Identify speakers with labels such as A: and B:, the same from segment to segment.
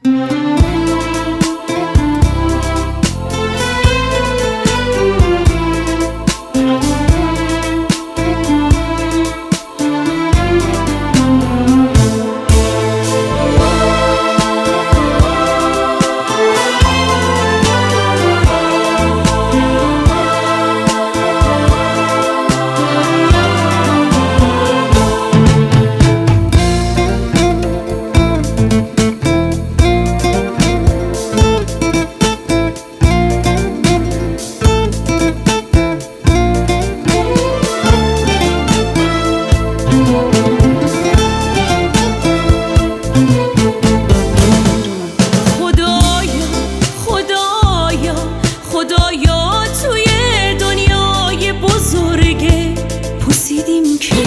A: خدایا توی دنیای بزرگ پوسیدیم که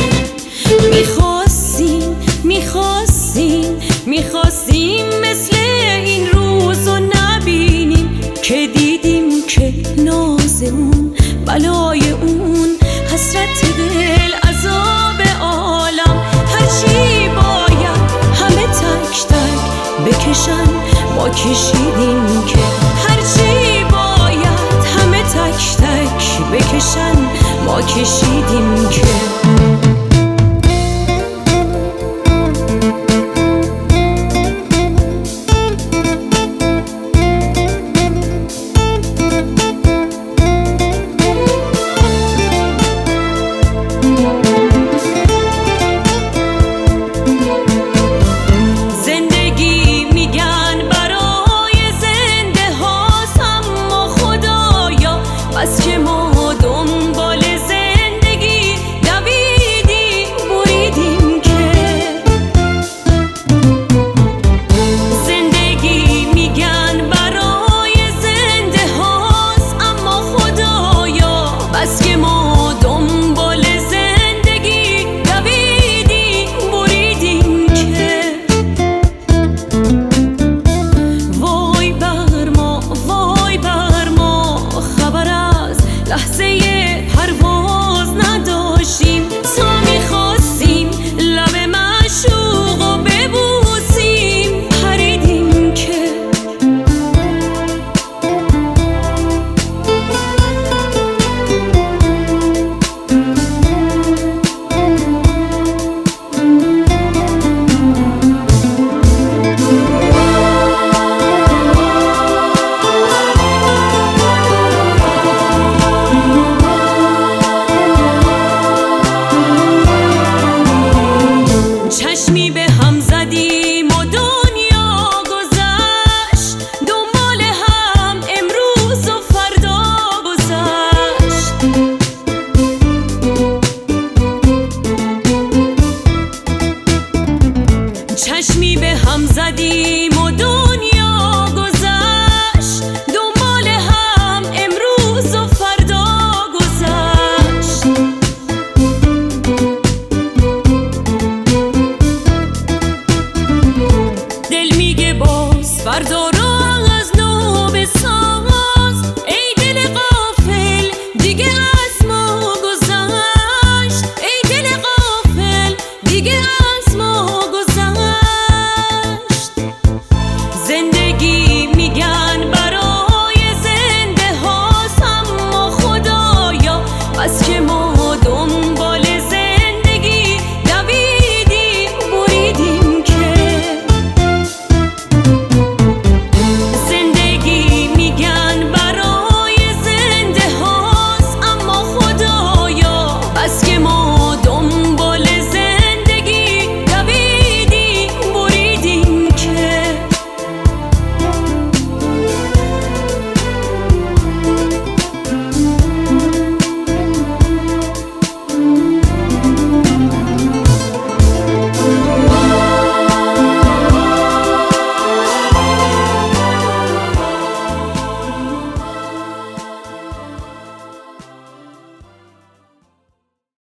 A: میخواستیم مثل این روزو نبینیم، که دیدیم که ناز اون، بلای اون، حسرت دل، عذاب عالم، هرچی باید همه تک تک بکشن ما کشیدیم، که هرچی باید همه تک تک بکشن ما کشیدیم، که بس که ما دنبال زندگی دویدیم بریدیم، که زندگی میگن برای زنده هاست، اما خدایا بس که ما دنبال زندگی دویدیم بریدیم، که وای بر ما خبر لحظه پرواز نداشتیم، تا میخواستیم لب معشوقو ببوسیم پریدیم، که چشمی به هم زدیم و دنیا گذشت، دنبال هم امروز و فردا گذشت، چشمی به هم زدیم و